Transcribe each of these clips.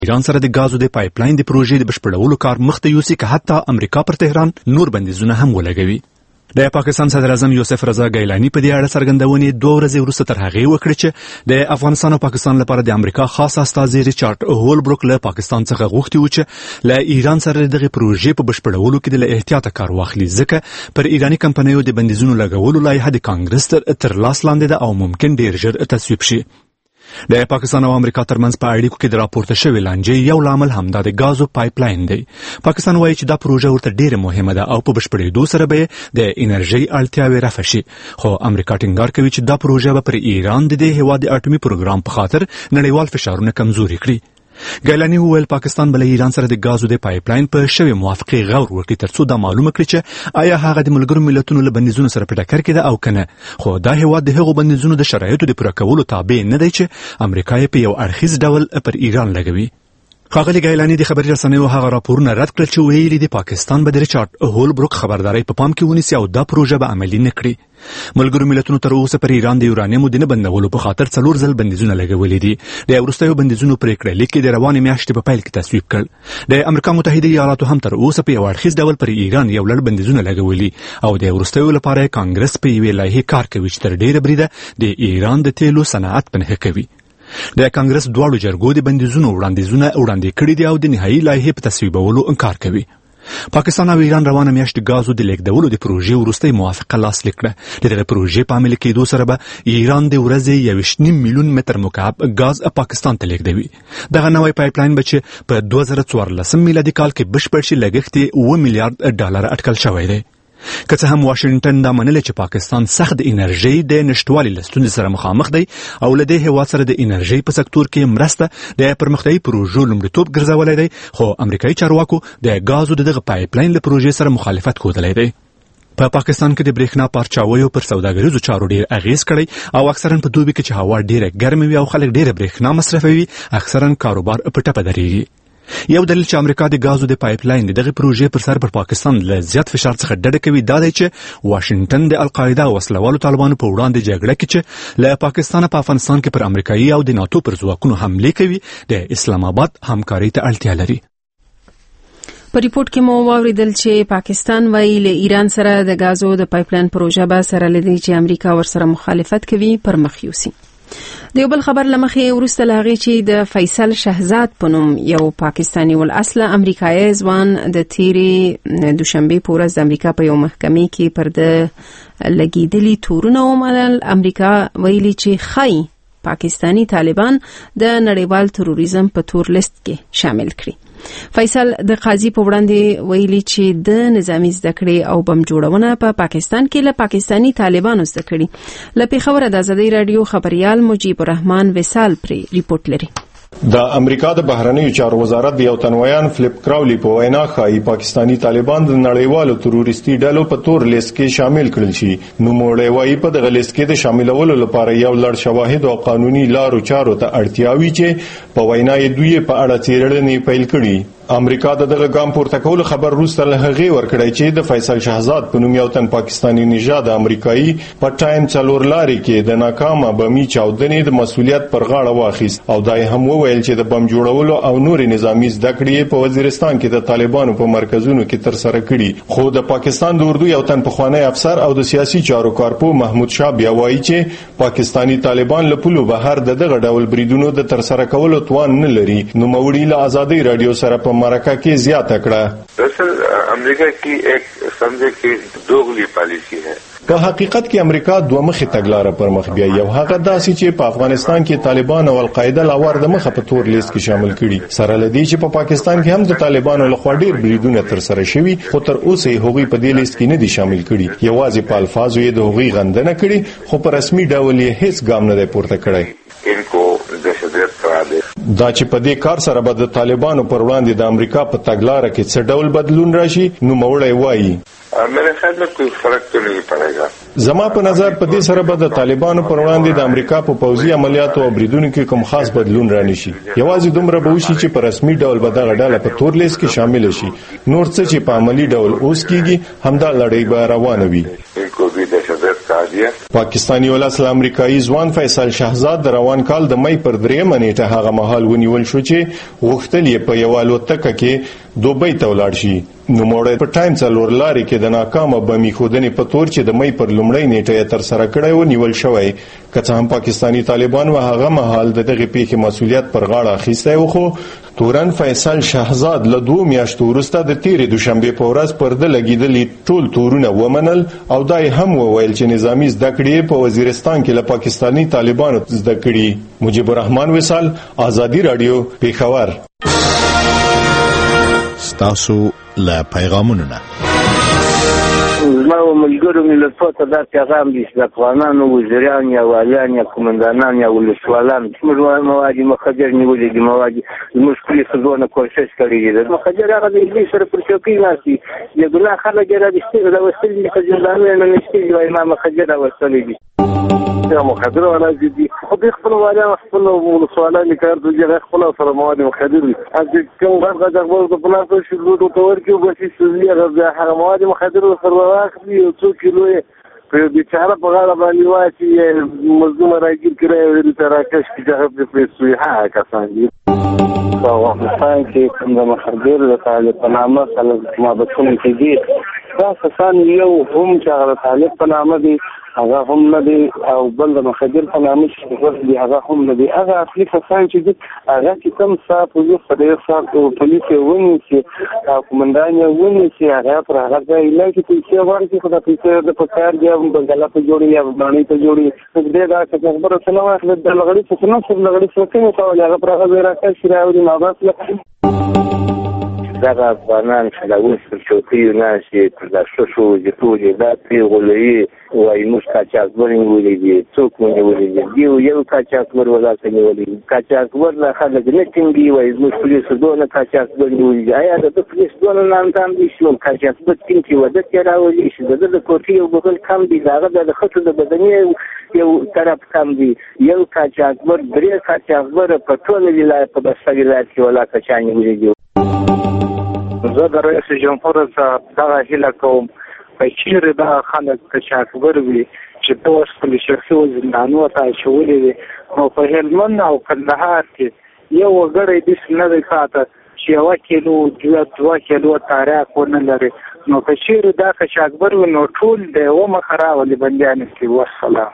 ایران سره د غازو د پایپلاین د پروژې د بشپړولو کار مخته یوسي که حتی امریکا پر تهران نور بندیزونه هم ولګوي. د پاکستان صدر اعظم یوسف رضا ګیلانی په دې اړه څرګندونې 2 ورځې وروسته تر هغې وکړې چې د افغانستان او پاکستان لپاره د امریکا خاص استازي ریچارډ هولبروک له پاکستان څخه غوښتي و چې له ایران سره دغه پروژې په بشپړولو کې د احتیاط کار واخلي، ځکه پر ایرانی کمپنیو د بندیزونو لګولو لایحه د کانګرس تر لاس لاندې ده او ممکن ډیر ژر تصویب شي. د پاکستان او امریکا ترمنځ په اړیکو کې د راپورته شوی لانجې یو لامل هم د غازو پایپلاین دی. پاکستان وایي چې دا پروژه ورته ډیره مهمه ده او په بشپړېدو سره به د انرژي اړتیاوې رفع شي، خو امریکا ټینګار کوي چې دا پروژه به پر ایران د دې هیواد د اټومي پروګرام په خاطر نړیوال فشارونه کمزوري کړي. ګیلانی وویل پاکستان بل ایران سره د غازو د پایپلاین په شوی موافقه غور وکړي ترڅو دا معلومه کړي چې آیا هغه د ملګرو ملتونو له بندیزونو سره په ټکر کې ده او کنه، خو دا هیواد د هغو بندیزونو د شرایطو د پوره کولو تابع نه دی چې امریکا یې په یو اړخیز ډول پر ایران لګوي. ښاغلي ګیلانی د خبري رسنیو هغه راپورونه رد کړل چې ویلي دي پاکستان به د ریچارډ هولبروک خبرداري په پام کې ونیسي او دا پروژه به عملي نه کړي. ملګرو ملتونو تر اوسه پر ایران د یورانیمو د نه بندولو په خاطر 4 ځل بندیزونه لګولي دي. د وروستیو بندیزونو پریکړه لیک د روانې میاشتې په پیل کې تصویب کړ. د امریکا متحده ایالاتو هم تر اوسه په یو اړخیز ډول پر ایران یو لړ بندیزونه لګولي او د وروستیو لپاره کانګرس په یوې لایحې کار کوي چې تر ډیره بریده د ایران د تیلو صنعت په نښه کوي. د کانګرس دواړو جرګو د بندیزونو وړاندې کړي دي او د نهایي لایحې په تصویبولو انکار کوي. پاکستان او ایران روانه میاشت غازو د لیږدولو د پروژې وروستۍ موافقه لاسلیک کړه. دغه پروژې په عملي کېدو سره به ایران د ورځې 1.5 میلیون متر مکعب غاز پاکستان ته لیږدوي. دغه نوی پایپلاین به چې په 2014 میلادي کال کې بشپړ شي لګښت یې 2 میلیارډ ډالر اټکل شوی دی. که څه هم واشنگټن دا منلې چې پاکستان سخت د انرژي د نشټوالي له ستونزې سره مخامخ دی او له دې هیواد سره د انرژي په سکتور کې مرسته د پرمختیايي پروژو لومړیتوب ګرځولی دی، خو امریکایي چارواکو د غازو دغه پایپلاین له پروژې سره مخالفت ښودلی دی. په پاکستان کې د برېښنا پارچاویو پر سوداګریزو چارو ډیر اغیز کړی او اکثرا په دوبي کې چې هوا ډیره ګرمه وي او خلک ډیره برېښنا مصرفوي، اکثرا کاروبار په ټپه درېږي. یو دلیل چې امریکا د غازو د پایپلاین دغه پروژې پر سر پر پاکستان له زیات فشار څخه ډډه کوي دا دی چې واشنگټن د القاعده او وسلوالو طالبانو په وړاندې جګړه کې چې له پاکستان په افغانستان کې پر امریکایي او د ناتو پر ځواکونو حمله کوي د اسلام آباد همکاري ته اړتیا لري. په ریپورت کې مو واوریدل چې پاکستان وايي له ایران سره د غازو د پایپلاین پروژه به سره لدی چې امریکا ورسره مخالفت کوي پر مخ یوسي. د یو بل خبر لمخې وروسته لاغي چې د فیصل شهزاد په نوم یو پاکستانی ول اصله امریکایي ځوان د تیری دوشنبه په ورځ د امریکا په یو محکمې کې پر د لګیدلي تورونه ومنل. امریکا ویلي چې خای پاکستانی طالبان د نړیوال تروریزم په تور لیست کې شامل کړي. فیصل د قاضي په وړاندې ویلي چې د نظامی زده کړې او بم جوړونه په پاکستان کې له پاکستانی طالبانو زده کړي. له پیښور د آزادۍ رادیو خبريال مجيب الرحمن وصال پر ریپورت لري. د امریکا د بهرنیو چارو وزارت د یو تنویان فلیپ کراولی په وینا ښایي پاکستانی طالبان د نړیوالو تروریستي ډلو په تور لیست کې شامل کړل شي. نو موړی وایي په دغه لیست کې د شاملولو لپاره یو لړ شواهد او قانوني لارو چارو ته اړتیا وي چې په وینا یې دوی په اړه څېړنې پیل کړي. امریکا دغه ګام پورته کول خبر روسته له هغه ورکړی چې د فیصل شهزاد په نوم یو تن پاکستانی نژاد امریکایي په ټایم څلور لاري کې د ناکامه بمي چاودنې د مسولیت پر غاړه واخیست او دای هم وویل چې د بم جوړولو او نور نظامی زده کړې په وزیرستان کې د طالبانو په مرکزونو کې تر سره کړي. خو د پاکستان د اردو یو تن پخوانی افسر او د سیاسي چارو کارپو محمود شاه بیا وایي چې پاکستانی طالبان له پلو بهر دغه ډول بریدونو د تر سره کولو توان نه لري. نو موړي له آزادۍ رادیو سره په مرکه کې زیاته کړه. دراصل امریکا کی ایک سمجھے کہ دوغلی پالیسی ہے. په حقیقت کې امریکا دوه مخې تګلارې پر مخ بیا یو هغه داسې چې په افغانستان کې طالبان او القاعده لاور د مخه په تور لیست کې شامل کړي سره لدی چې په پاکستان کې هم د طالبانو لخوا ډیر بریدونه تر سره شوي خو تر اوسه هغوی په دې لیست کې نه دي شامل کړي. یوازې په الفاظو یې د هغوی غندنه کړي خو په رسمي ډول یې هیڅ ګام نه دی پورته کړی. دا چې په دې کار سره به د طالبانو پر وړاندې د امریکا په تګلارې کې څه ډول بدلون راشي نو موړی وایي میرے خیال میں کوئی فرق تو نہیں پڑے گا. زما په نظر په دې سره به د طالبانو پر وړاندې د امریکا په پوځي عملیاتو او بریدونو کې کوم خاص بدلون رانشي. یوازې دومره به وشي چې په رسمي ډول به دغه ډله په تور لیست کې شامل شي. نور څه چې په عملی ډول اوس کېږي همدا لړۍ به روانه وي. کو بھی دهشتګرد کہا दिया. پاکستانی ولس امریکایي ځوان فیصل شهزاد د روان کال د مې پر 3 نیټه هغه مهال ونیول شو چې غوښتل یې په یو الوتکه کې دوبۍ ته ولاړ شي. نو موړ په ټایم څلور لارې کې د ناکامه بمي خودنې په تور چې د مې پر لومړۍ نیټه تر سره کړی و نیول شوی. که څه هم پاکستانی طالبان و هغه مهال دغه پیښې مسولیت پر غاړه اخیستی و، خو تورن فیصل شهزاد له 2 میاشتو وروسته د تیرې دوشنبه په ورځ پرده لګیدلې ټول تورونه ومنل او دای هم وویل چې نظامی زده کړې په وزیرستان کې له پاکستانی طالبانو زده کړې. مجيب الرحمن وصال، آزادی رادیو، پیښور. تاسو له پیغامونو نه زما ملګرو ملتونو ته دا پیغام دی چې د افغانانو وزیران یا والیان یا قومندانان یا ولسوالان زموږ مواد مخدر نیولې دي، مواد زموږ پولیسو ځونه کوشش کړی دی. مخدر هغه د دې سره پر چوکۍ ناشتي د ګناه خلک را دي دا وسیل دي چې ځانونه نه نشي وای ما مخدر وسیل دي یا مخدر ولا دي خو د خپل والیان خپل ولسوالان کار دوی خپل سره مواد مخدر دي چې کوم غږ د پلاستو شروع ته ورکیو بچي سوزي هغه مواد مخدر سره واخلي او 2 کیلو په بیچاره په غاړه باندې واچي مزدور راګیر کړی د تراکش کې ځکه په سوی ها کسان دي په افغانستان کې کوم مخدر د طالب په نامه خلک ما بچون کې دي دا کسان یو هم چې طالب په نامه دي هغه هم نه دي او بل د مخدر په نامه چې دي هغه هم نه دي. هغه اصلي کسان چې دي هغه چې کوم صاحب یو خدای صاحب او پولیس ونی چې قومندان ونی چې هغه پر هغه ځای لکه چې ورته خدای په د پکار دی بنگلا په جوړي یا باندې په جوړي دې دا چې خبره سلام اخلي د لغړی څخه نو څه لغړی څخه نو کول هغه پر هغه راکړي چې راوړي ما بس دا افغانان چې دا اوس په چوکۍ ناشي دا شو چې ټول دا پیغولې وای موږ کاچاکبر نیولې دي څوک نیولې دي یو کاچاکبر ولا څه نیولې دي کاچاکبر نه خلک نه ټینګي وای موږ پولیسو دونه کاچاکبر نیولې دي آیا د پولیسو دونه نام تام دي شو کاچاکبر ټینګي ودا چې راولي شي د کوټي یو بغل کم دي داغه د خطو د بدني یو طرف کم دي یو کاچاکبر درې کاچاکبر په ټول ولایت په بسا ولایت کې ولا کچاني نیولې دي. زه د رئیس جمهور څخه دا هیله کوم چې دا خلک کچاکبر وي چې تاسو خپل شخصي وزندانو ته شولې دي نو په هلمند او کندهار کې یو وګړی د سنوي ساته چې یو کیلو 2 کیلو تاریخ ونه لري نو که چیرې دا کچاکبر وي نو ټول د ومخرا ولې بندیان کې وسلام.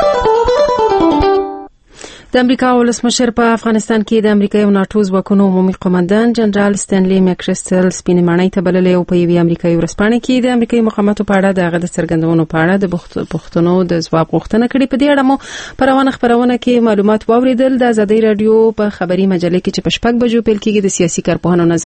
د امریکا ولسمشر په افغانستان کې د امریکا او ناتو ځواکونو عمومي قومندان جنرال ستنلی مکریسټل سپینې ماڼۍ ته بللې او په یوې امریکایي ورځپاڼه کې د امریکایي مقاماتو په اړه د هغه د څرګندونو په اړه د پوښتنو د ځواب غوښتنه کړې. په دې اړه مو په روانه خبرونه کې معلومات واوریدل. د آزادۍ رادیو په خبري مجله کې چې په 6 بجو پیل کېږي د سیاسي کارپوهانو